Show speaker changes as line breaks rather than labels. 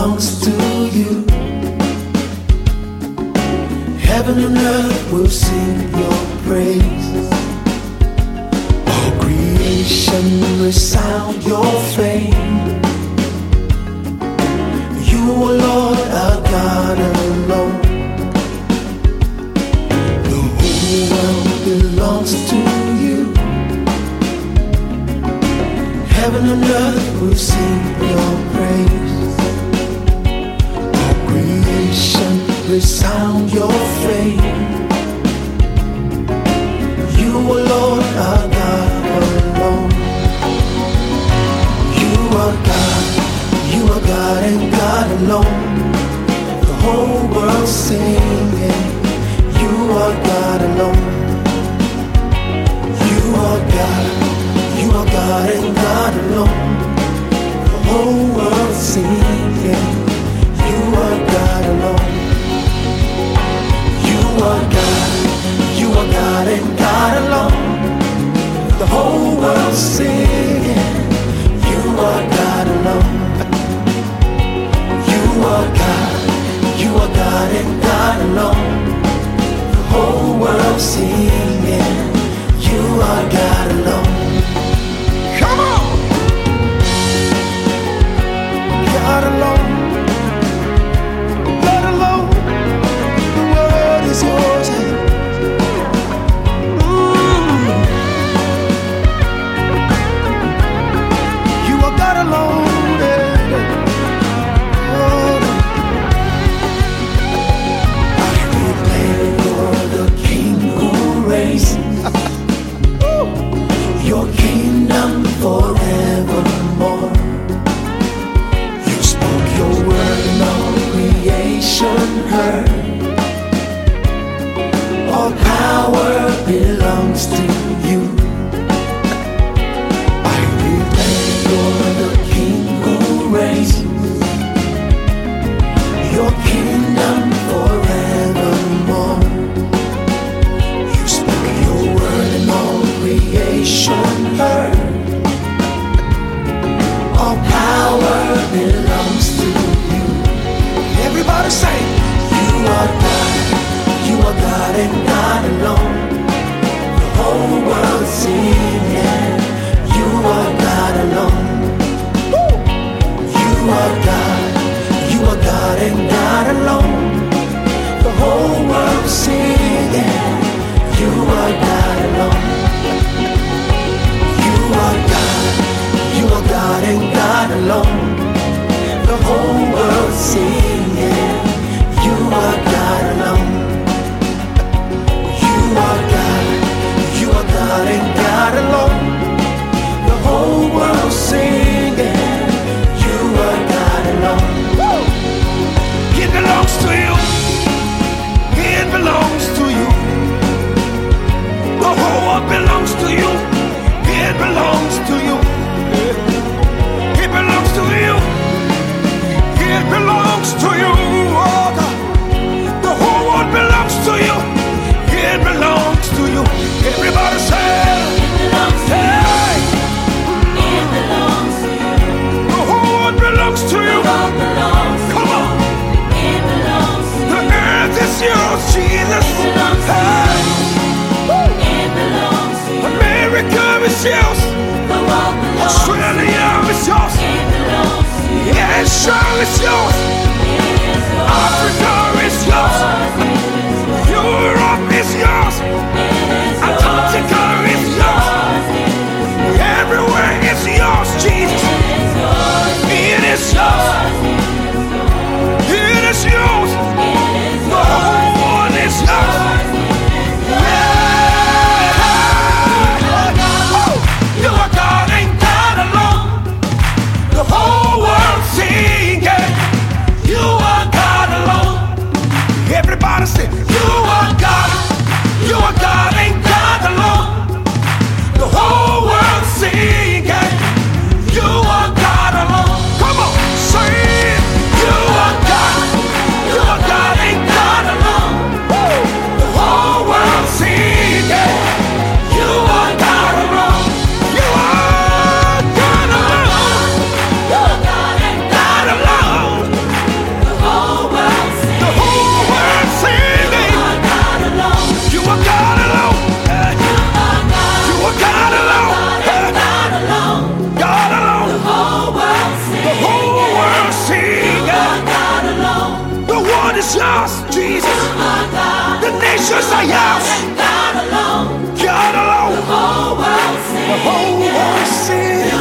belongs to you. Heaven and earth will sing your praise. All creation will sound your fame. You are Lord, our God alone. The whole world belongs to you. Heaven and earth will sing your praise. All creation will sound your fame. You are Lord, our God alone. You are God, you are God and God alone. The whole world singing, you are God alone. You are God, you are God and God alone. The whole world singing, you are God alone. You are God, you are God and God alone. The whole world singing, you are God alone. You are God, you are God and God alone. The whole world singing, you are God alone. Come on! God alone, God alone. The world is yours. You are God alone. Your kingdom forevermore. You spoke your word and all creation heard. All power belongs to you. I declare you're the King who reigns. Your kingdom forevermore. You spoke your word and all creation heard. All power belongs to you. Everybody say, you are God, you are God and God alone. The whole world singing, you are God alone. You are God, you are God and God alone. The whole world singing, you are God alone. You are God, you are God and God alone. The whole world singing, you are God alone. You are God, you are God and God alone. The whole world singing, you are God alone. It belongs to you. It belongs to you. The whole world belongs to you. It belongs to you. It belongs to you. It belongs to you. Oh God. The whole world belongs to you. It belongs to you. Everybody say it belongs to you. It belongs to you. The whole world belongs to you. Come on. It belongs to you. The earth is yours, Jesus. It belongs to you. It belongs to you. America is yours. Australia is yours. Asia is yours. Africa is yours. Europe is yours. Antarctica is yours. Everywhere is yours, Jesus. It is yours. It is yours. The whole world is yours. You are God and God alone. The whole world singing. You are God alone. yours, Jesus. The nations are yours. God alone. The whole world sings.